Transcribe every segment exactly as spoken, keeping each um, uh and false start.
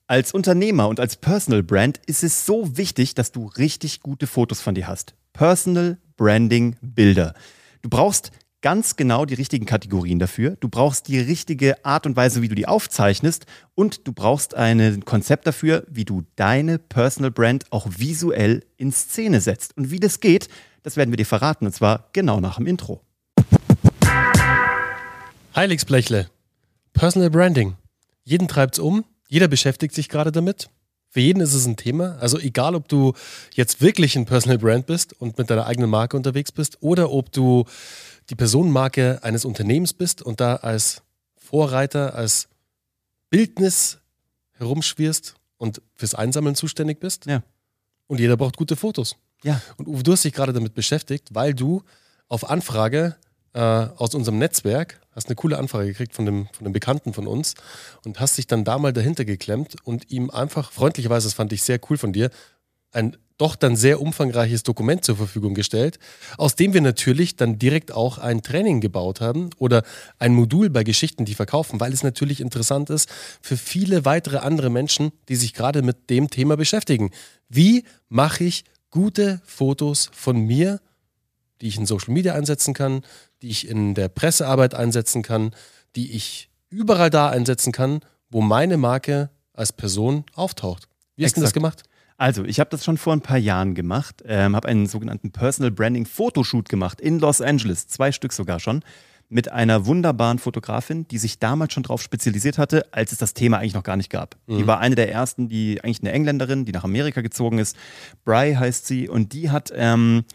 Als Unternehmer und als Personal Brand ist es so wichtig, dass du richtig gute Fotos von dir hast. Personal Branding Bilder. Du brauchst ganz genau die richtigen Kategorien dafür. Du brauchst die richtige Art und Weise, wie du die aufzeichnest. Und du brauchst ein Konzept dafür, wie du deine Personal Brand auch visuell in Szene setzt. Und wie das geht, das werden wir dir verraten. Und zwar genau nach dem Intro. Heiligsblechle. Personal Branding. Jeden treibt's um. Jeder beschäftigt sich gerade damit. Für jeden ist es ein Thema. Also egal, ob du jetzt wirklich ein Personal Brand bist und mit deiner eigenen Marke unterwegs bist oder ob du die Personenmarke eines Unternehmens bist und da als Vorreiter, als Bildnis herumschwirrst und fürs Einsammeln zuständig bist. Ja. Und jeder braucht gute Fotos. Ja. Und Uwe, du hast dich gerade damit beschäftigt, weil du auf Anfrage äh, aus unserem Netzwerk hast eine coole Anfrage gekriegt von dem, von einem Bekannten von uns und hast dich dann da mal dahinter geklemmt und ihm einfach, freundlicherweise, das fand ich sehr cool von dir, ein doch dann sehr umfangreiches Dokument zur Verfügung gestellt, aus dem wir natürlich dann direkt auch ein Training gebaut haben oder ein Modul bei Geschichten, die verkaufen, weil es natürlich interessant ist für viele weitere andere Menschen, die sich gerade mit dem Thema beschäftigen. Wie mache ich gute Fotos von mir, die ich in Social Media einsetzen kann, die ich in der Pressearbeit einsetzen kann, die ich überall da einsetzen kann, wo meine Marke als Person auftaucht. Wie hast du das gemacht? Also, ich habe das schon vor ein paar Jahren gemacht, ähm, habe einen sogenannten Personal Branding Fotoshoot gemacht in Los Angeles, zwei Stück sogar schon, mit einer wunderbaren Fotografin, die sich damals schon drauf spezialisiert hatte, als es das Thema eigentlich noch gar nicht gab. Mhm. Die war eine der ersten, die eigentlich eine Engländerin, die nach Amerika gezogen ist. Bry heißt sie und die hat ähm,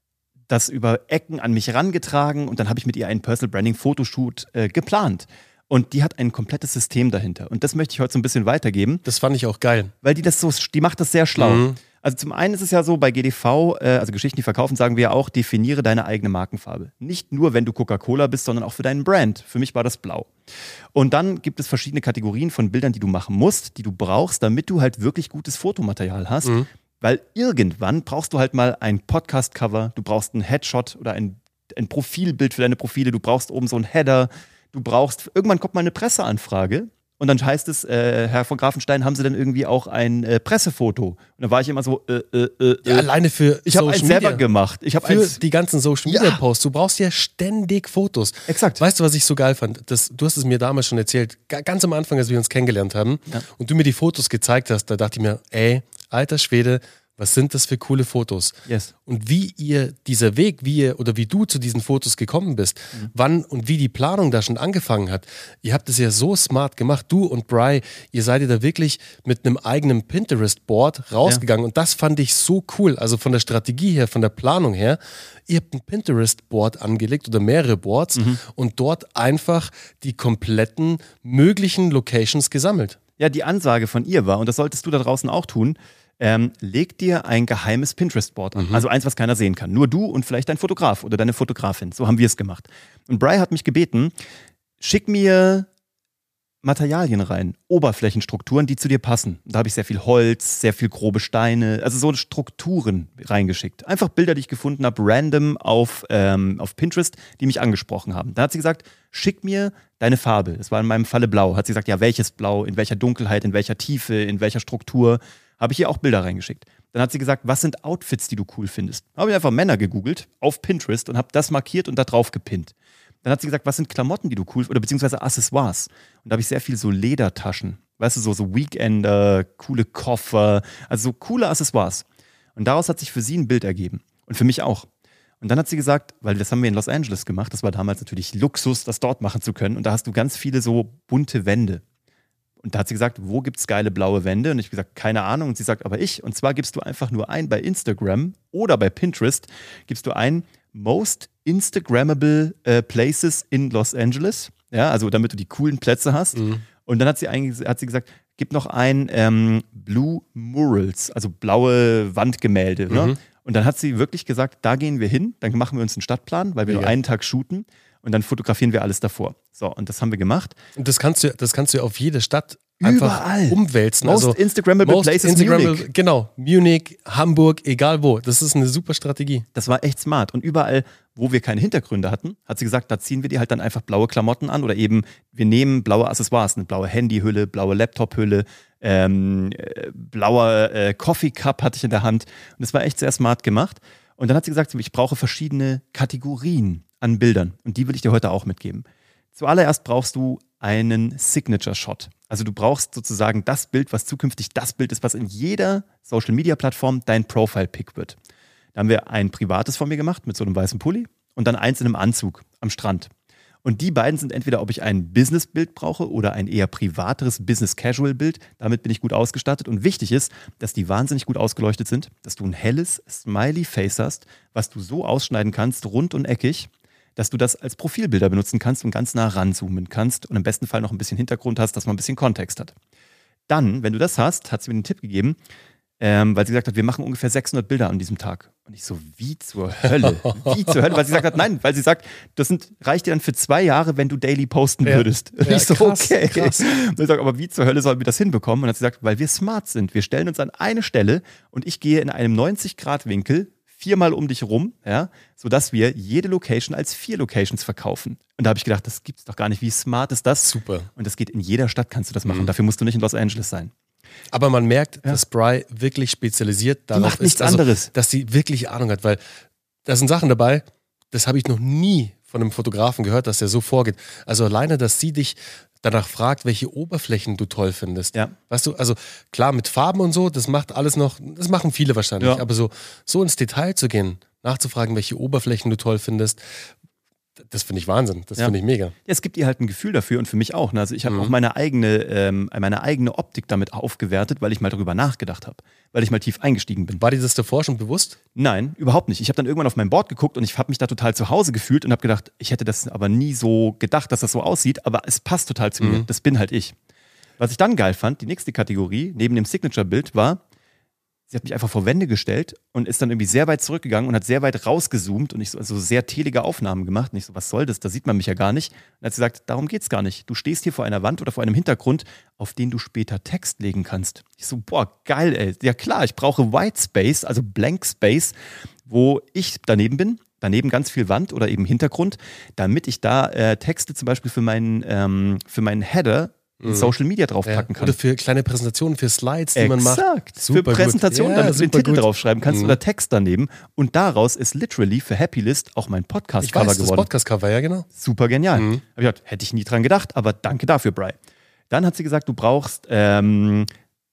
das über Ecken an mich herangetragen und dann habe ich mit ihr einen Personal Branding Fotoshoot äh, geplant. Und die hat ein komplettes System dahinter. Und das möchte ich heute so ein bisschen weitergeben. Das fand ich auch geil. Weil die das so, die macht das sehr schlau. Mhm. Also zum einen ist es ja so, bei G D V, äh, also Geschichten, die verkaufen, sagen wir ja auch, definiere deine eigene Markenfarbe. Nicht nur, wenn du Coca-Cola bist, sondern auch für deinen Brand. Für mich war das blau. Und dann gibt es verschiedene Kategorien von Bildern, die du machen musst, die du brauchst, damit du halt wirklich gutes Fotomaterial hast. Mhm. Weil irgendwann brauchst du halt mal ein Podcast-Cover, du brauchst einen Headshot oder ein, ein Profilbild für deine Profile, du brauchst oben so einen Header, du brauchst, irgendwann kommt mal eine Presseanfrage und dann heißt es, äh, Herr von Grafenstein, haben Sie denn irgendwie auch ein äh, Pressefoto? Und dann war ich immer so, äh, äh, äh. Ja, alleine für Ich habe eins selber gemacht. Ich für eins, die ganzen Social-Media-Posts. Du brauchst ja ständig Fotos. Exakt. Weißt du, was ich so geil fand? Das, du hast es mir damals schon erzählt, ganz am Anfang, als wir uns kennengelernt haben ja. und du mir die Fotos gezeigt hast, da dachte ich mir, ey, alter Schwede, was sind das für coole Fotos? Yes. Und wie ihr, dieser Weg, wie ihr oder wie du zu diesen Fotos gekommen bist, mhm. wann und wie die Planung da schon angefangen hat. Ihr habt es ja so smart gemacht, du und Bry, ihr seid ja da wirklich mit einem eigenen Pinterest-Board rausgegangen ja. und das fand ich so cool. Also von der Strategie her, von der Planung her, ihr habt ein Pinterest-Board angelegt oder mehrere Boards mhm. und dort einfach die kompletten möglichen Locations gesammelt. Ja, die Ansage von ihr war, und das solltest du da draußen auch tun, Ähm, leg dir ein geheimes Pinterest-Board an. Mhm. Also eins, was keiner sehen kann. Nur du und vielleicht dein Fotograf oder deine Fotografin. So haben wir es gemacht. Und Bry hat mich gebeten, schick mir Materialien rein, Oberflächenstrukturen, die zu dir passen. Da habe ich sehr viel Holz, sehr viel grobe Steine, also so Strukturen reingeschickt. Einfach Bilder, die ich gefunden habe, random auf, ähm, auf Pinterest, die mich angesprochen haben. Da hat sie gesagt, schick mir deine Farbe. Das war in meinem Falle blau. Hat sie gesagt, ja, welches Blau, in welcher Dunkelheit, in welcher Tiefe, in welcher Struktur. Habe ich ihr auch Bilder reingeschickt. Dann hat sie gesagt, was sind Outfits, die du cool findest? Habe ich einfach Männer gegoogelt auf Pinterest und habe das markiert und da drauf gepinnt. Dann hat sie gesagt, was sind Klamotten, die du cool findest, oder beziehungsweise Accessoires. Und da habe ich sehr viel so Ledertaschen, weißt du, so, so Weekender, coole Koffer, also so coole Accessoires. Und daraus hat sich für sie ein Bild ergeben. Und für mich auch. Und dann hat sie gesagt, weil das haben wir in Los Angeles gemacht, das war damals natürlich Luxus, das dort machen zu können. Und da hast du ganz viele so bunte Wände. Und da hat sie gesagt, wo gibt es geile blaue Wände? Und ich habe gesagt, keine Ahnung. Und sie sagt, aber ich. Und zwar gibst du einfach nur ein bei Instagram oder bei Pinterest, gibst du ein Most Instagrammable äh, Places in Los Angeles. Ja, also damit du die coolen Plätze hast. Mhm. Und dann hat sie, eigentlich, hat sie gesagt, gib noch ein ähm, Blue Murals, also blaue Wandgemälde. Mhm. Ne? Und dann hat sie wirklich gesagt, da gehen wir hin, dann machen wir uns einen Stadtplan, weil wir ja. nur einen Tag shooten. Und dann fotografieren wir alles davor. So, und das haben wir gemacht. Und das kannst du, das kannst du auf jede Stadt einfach Überall. umwälzen. Most also Instagrammable most Places Instagrammable, Munich. Genau, Munich, Hamburg, egal wo. Das ist eine super Strategie. Das war echt smart. Und überall, wo wir keine Hintergründe hatten, hat sie gesagt, da ziehen wir dir halt dann einfach blaue Klamotten an oder eben, wir nehmen blaue Accessoires, eine blaue Handyhülle, blaue Laptophülle, ähm, äh, blauer äh, Coffee Cup hatte ich in der Hand. Und das war echt sehr smart gemacht. Und dann hat sie gesagt, ich brauche verschiedene Kategorien an Bildern. Und die will ich dir heute auch mitgeben. Zuallererst brauchst du einen Signature-Shot. Also du brauchst sozusagen das Bild, was zukünftig das Bild ist, was in jeder Social-Media-Plattform dein Profile-Pic wird. Da haben wir ein privates von mir gemacht mit so einem weißen Pulli und dann eins in einem Anzug am Strand. Und die beiden sind entweder, ob ich ein Business-Bild brauche oder ein eher privateres Business-Casual-Bild. Damit bin ich gut ausgestattet. Und wichtig ist, dass die wahnsinnig gut ausgeleuchtet sind, dass du ein helles Smiley-Face hast, was du so ausschneiden kannst, rund und eckig, dass du das als Profilbilder benutzen kannst und ganz nah ranzoomen kannst und im besten Fall noch ein bisschen Hintergrund hast, dass man ein bisschen Kontext hat. Dann, wenn du das hast, hat sie mir einen Tipp gegeben, ähm, weil sie gesagt hat, wir machen ungefähr sechshundert Bilder an diesem Tag. Und ich so, wie zur Hölle? Wie zur Hölle? Weil sie gesagt hat, nein, weil sie sagt, das sind, reicht dir dann für zwei Jahre, wenn du daily posten ja. würdest. Und ja, ich so, krass, okay. Krass. Und ich sage, aber wie zur Hölle sollen wir das hinbekommen? Und dann hat sie gesagt, weil wir smart sind. Wir stellen uns an eine Stelle und ich gehe in einem neunzig-Grad-Winkel viermal um dich rum, ja, sodass wir jede Location als vier Locations verkaufen. Und da habe ich gedacht, das gibt's doch gar nicht. Wie smart ist das? Super. Und das geht in jeder Stadt, kannst du das machen. Mhm. Dafür musst du nicht in Los Angeles sein. Aber man merkt, ja. dass Bry wirklich spezialisiert darauf die macht nichts ist, also, anderes. dass sie wirklich Ahnung hat, weil da sind Sachen dabei, das habe ich noch nie von einem Fotografen gehört, dass der so vorgeht. Also alleine, dass sie dich danach fragt, welche Oberflächen du toll findest. Ja. Weißt du, also klar, mit Farben und so, das macht alles noch, das machen viele wahrscheinlich, ja. aber so, so ins Detail zu gehen, nachzufragen, welche Oberflächen du toll findest, das finde ich Wahnsinn, das ja. finde ich mega. Ja, es gibt ihr halt ein Gefühl dafür und für mich auch. Ne? Also ich habe mhm. auch meine eigene, ähm, meine eigene Optik damit aufgewertet, weil ich mal darüber nachgedacht habe, weil ich mal tief eingestiegen bin. War dir das davor schon bewusst? Nein, überhaupt nicht. Ich habe dann irgendwann auf mein Board geguckt und ich habe mich da total zu Hause gefühlt und habe gedacht, ich hätte das aber nie so gedacht, dass das so aussieht, aber es passt total zu mhm. mir. Das bin halt ich. Was ich dann geil fand, die nächste Kategorie neben dem Signature-Bild war, sie hat mich einfach vor Wände gestellt und ist dann irgendwie sehr weit zurückgegangen und hat sehr weit rausgezoomt und ich so also sehr telige Aufnahmen gemacht. Und ich so, was soll das? Da sieht man mich ja gar nicht. Und dann hat sie gesagt, darum geht's gar nicht. Du stehst hier vor einer Wand oder vor einem Hintergrund, auf den du später Text legen kannst. Ich so, boah, geil, ey. Ja klar, ich brauche White Space, also Blank Space, wo ich daneben bin. Daneben ganz viel Wand oder eben Hintergrund, damit ich da äh, Texte zum Beispiel für meinen, ähm, für meinen Header in Social Media draufpacken ja. kann. Oder für kleine Präsentationen, für Slides, die Exakt. man macht. Exakt. Für Präsentationen, ja, damit du den Titel gut. draufschreiben kannst mhm. oder Text daneben. Und daraus ist literally für Happylist auch mein Podcast-Cover geworden. Das Podcast-Cover, ja genau. Super genial. Mhm. Hab ich gedacht, hätte ich nie dran gedacht, aber danke dafür, Bry. Dann hat sie gesagt, du brauchst, ähm,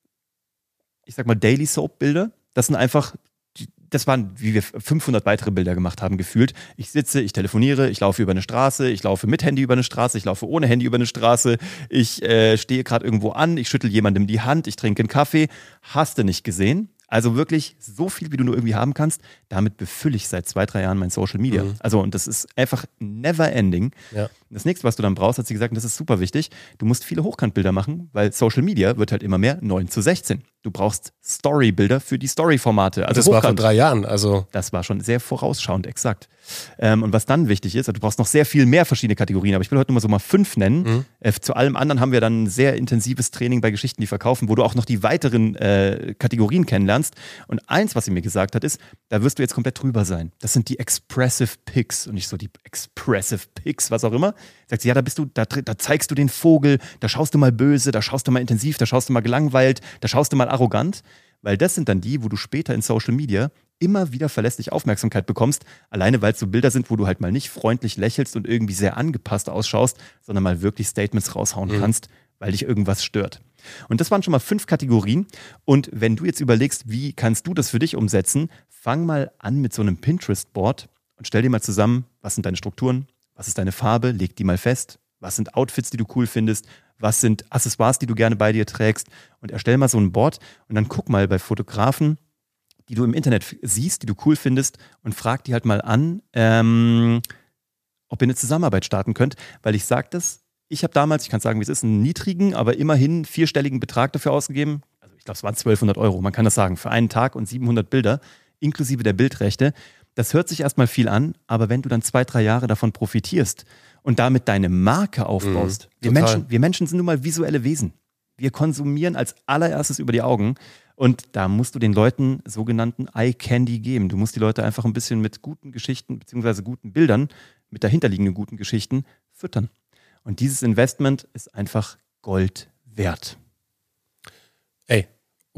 ich sag mal, Daily Soap-Bilder. Das sind einfach... Das waren, wie wir fünfhundert weitere Bilder gemacht haben, gefühlt. Ich sitze, ich telefoniere, ich laufe über eine Straße, ich laufe mit Handy über eine Straße, ich laufe ohne Handy über eine Straße, ich äh, stehe gerade irgendwo an, ich schüttel jemandem die Hand, ich trinke einen Kaffee. Hast du nicht gesehen? Also wirklich so viel, wie du nur irgendwie haben kannst. Damit befülle ich seit zwei, drei Jahren mein Social Media. Mhm. Also und das ist einfach never ending. Ja. Das nächste, was du dann brauchst, hat sie gesagt, und das ist super wichtig, du musst viele Hochkantbilder machen, weil Social Media wird halt immer mehr neun zu sechzehn. Du brauchst Storybilder für die Story-Formate. Also das Hochkant. War vor drei Jahren. Also das war schon sehr vorausschauend, exakt. Ähm, und was dann wichtig ist, also du brauchst noch sehr viel mehr verschiedene Kategorien, aber ich will heute nur mal so mal fünf nennen. Mhm. Äh, zu allem anderen haben wir dann ein sehr intensives Training bei Geschichten, die verkaufen, wo du auch noch die weiteren äh, Kategorien kennenlernst. Und eins, was sie mir gesagt hat, ist, da wirst du jetzt komplett drüber sein. Das sind die Expressive Pics und nicht so die Expressive Pics, was auch immer. Sagt sie, ja, da bist du, da, da zeigst du den Vogel, da schaust du mal böse, da schaust du mal intensiv, da schaust du mal gelangweilt, da schaust du mal arrogant, weil das sind dann die, wo du später in Social Media immer wieder verlässlich Aufmerksamkeit bekommst, alleine weil es so Bilder sind, wo du halt mal nicht freundlich lächelst und irgendwie sehr angepasst ausschaust, sondern mal wirklich Statements raushauen mhm. kannst, weil dich irgendwas stört. Und das waren schon mal fünf Kategorien. Und wenn du jetzt überlegst, wie kannst du das für dich umsetzen, fang mal an mit so einem Pinterest-Board und stell dir mal zusammen, was sind deine Strukturen, was ist deine Farbe, leg die mal fest, was sind Outfits, die du cool findest, was sind Accessoires, die du gerne bei dir trägst und erstell mal so ein Board und dann guck mal bei Fotografen, die du im Internet siehst, die du cool findest und frag die halt mal an, ähm, ob ihr eine Zusammenarbeit starten könnt, weil ich sage das, ich habe damals, ich kann sagen, wie es ist, einen niedrigen, aber immerhin vierstelligen Betrag dafür ausgegeben, also ich glaube, es waren zwölfhundert Euro, man kann das sagen, für einen Tag und siebenhundert Bilder, inklusive der Bildrechte. Das hört sich erstmal viel an, aber wenn du dann zwei, drei Jahre davon profitierst und damit deine Marke aufbaust, mhm, wir, Menschen, wir Menschen sind nun mal visuelle Wesen. Wir konsumieren als allererstes über die Augen und da musst du den Leuten sogenannten Eye Candy geben. Du musst die Leute einfach ein bisschen mit guten Geschichten bzw. guten Bildern, mit dahinterliegenden guten Geschichten füttern. Und dieses Investment ist einfach Gold wert.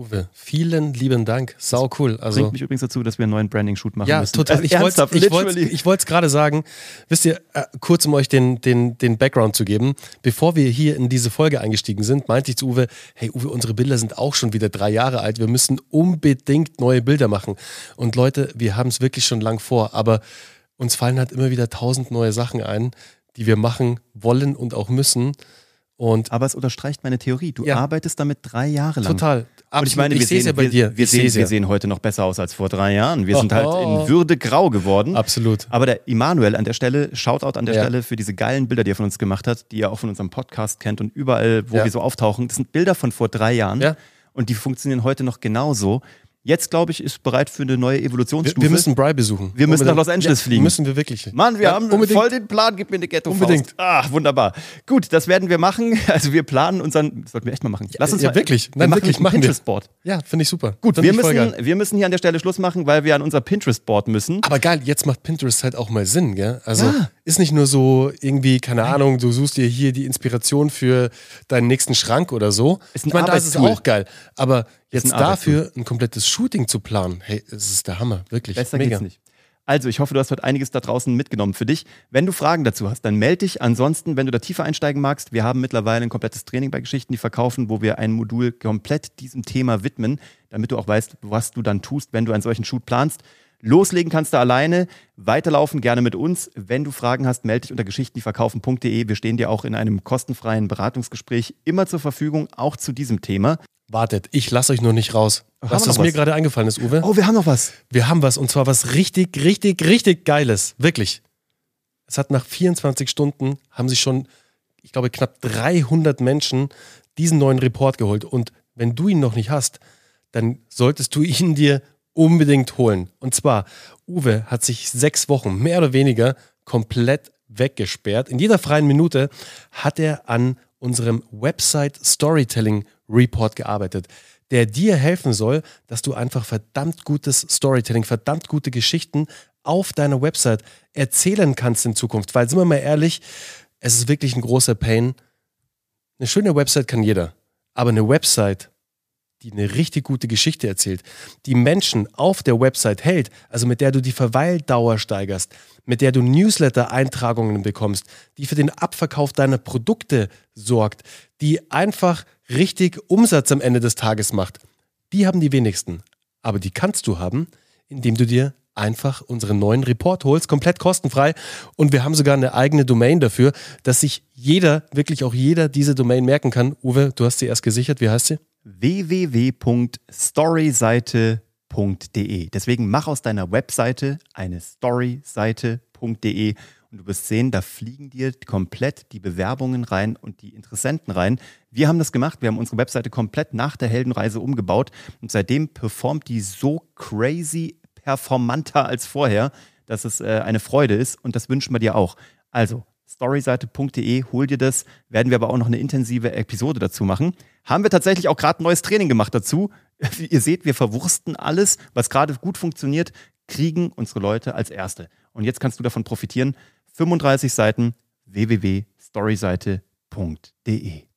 Uwe, vielen lieben Dank. Sau cool. Also, bringt mich übrigens dazu, dass wir einen neuen Branding-Shoot machen ja, müssen. total. Also ich wollte ernsthaft, ich wollte, literally. ich wollte es gerade sagen. Wisst ihr, äh, kurz um euch den, den, den Background zu geben, bevor wir hier in diese Folge eingestiegen sind, meinte ich zu Uwe, hey Uwe, unsere Bilder sind auch schon wieder drei Jahre alt. Wir müssen unbedingt neue Bilder machen. Und Leute, wir haben es wirklich schon lang vor, aber uns fallen halt immer wieder tausend neue Sachen ein, die wir machen wollen und auch müssen. Und Aber es unterstreicht meine Theorie. Du Ja. arbeitest damit drei Jahre lang. total. Und ich meine, ich wir sehe es sehen, ja bei wir, dir. Wir, Ich sehen, seh's wir ja. sehen heute noch besser aus als vor drei Jahren. Wir sind Oh. halt in Würde grau geworden. Absolut. Aber der Immanuel an der Stelle, Shoutout an der Ja. Stelle für diese geilen Bilder, die er von uns gemacht hat, die ihr auch von unserem Podcast kennt und überall, wo Ja. wir so auftauchen. Das sind Bilder von vor drei Jahren Ja. und die funktionieren heute noch genauso. Jetzt, glaube ich, ist bereit für eine neue Wir, Evolutionsstufe. wir müssen Bry besuchen. Wir müssen nach Los Unbedingt. Angeles ja, fliegen. Müssen wir wirklich. Mann, wir Ja, haben unbedingt. voll den Plan, gib mir eine Ghetto-Faust. Unbedingt. Ah, wunderbar. Gut, das werden wir machen. Also wir planen unseren, das sollten wir echt mal machen. Lass uns ja, mal, wirklich. Wir Nein, machen wirklich, ein machen wir. Pinterest-Board. Ja, finde ich super. Gut, Find wir ich voll müssen, geil. wir müssen hier an der Stelle Schluss machen, weil wir an unser Pinterest-Board müssen. Aber geil, jetzt macht Pinterest halt auch mal Sinn, gell? Also Ja. ist nicht nur so irgendwie, keine Ahnung, du suchst dir hier die Inspiration für deinen nächsten Schrank oder so. Ist ein ich meine, da ist es Arbeitstool. auch geil. Aber jetzt ein dafür ein komplettes Shooting zu planen, hey, es ist der Hammer, wirklich. Besser Mega. geht's nicht. Also, ich hoffe, du hast heute einiges da draußen mitgenommen für dich. Wenn du Fragen dazu hast, dann melde dich. Ansonsten, wenn du da tiefer einsteigen magst, wir haben mittlerweile ein komplettes Training bei Geschichten, die verkaufen, wo wir ein Modul komplett diesem Thema widmen, damit du auch weißt, was du dann tust, wenn du einen solchen Shoot planst. Loslegen kannst du alleine, weiterlaufen gerne mit uns. Wenn du Fragen hast, melde dich unter geschichten die verkaufen punkt de. Wir stehen dir auch in einem kostenfreien Beratungsgespräch immer zur Verfügung, auch zu diesem Thema. Wartet, ich lasse euch noch nicht raus. Haben Weißt wir du, was noch mir was? gerade eingefallen ist, Uwe? Oh, wir haben noch was. Wir haben was und zwar was richtig, richtig, richtig Geiles. Wirklich. Es hat nach vierundzwanzig Stunden haben sich schon, ich glaube, knapp dreihundert Menschen diesen neuen Report geholt. Und wenn du ihn noch nicht hast, dann solltest du ihn dir unbedingt holen. Und zwar, Uwe hat sich sechs Wochen, mehr oder weniger, komplett weggesperrt. In jeder freien Minute hat er an unserem Website Storytelling Report gearbeitet, der dir helfen soll, dass du einfach verdammt gutes Storytelling, verdammt gute Geschichten auf deiner Website erzählen kannst in Zukunft. Weil, sind wir mal ehrlich, es ist wirklich ein großer Pain. Eine schöne Website kann jeder, aber eine Website, die eine richtig gute Geschichte erzählt, die Menschen auf der Website hält, also mit der du die Verweildauer steigerst, mit der du Newsletter-Eintragungen bekommst, die für den Abverkauf deiner Produkte sorgt, die einfach richtig Umsatz am Ende des Tages macht, die haben die wenigsten. Aber die kannst du haben, indem du dir einfach unseren neuen Report holst, komplett kostenfrei. Und wir haben sogar eine eigene Domain dafür, dass sich jeder, wirklich auch jeder, diese Domain merken kann. Uwe, du hast sie erst gesichert. Wie heißt sie? w w w punkt storyseite punkt de. Deswegen mach aus deiner Webseite eine storyseite punkt de und du wirst sehen, da fliegen dir komplett die Bewerbungen rein und die Interessenten rein. Wir haben das gemacht, wir haben unsere Webseite komplett nach der Heldenreise umgebaut und seitdem performt die so crazy performanter als vorher, dass es äh, eine Freude ist und das wünschen wir dir auch. Also storyseite punkt de, hol dir das, werden wir aber auch noch eine intensive Episode dazu machen. Haben wir tatsächlich auch gerade ein neues Training gemacht dazu. Wie ihr seht, wir verwursten alles, was gerade gut funktioniert, kriegen unsere Leute als Erste. Und jetzt kannst du davon profitieren. fünfunddreißig Seiten w w w punkt storyseite punkt de.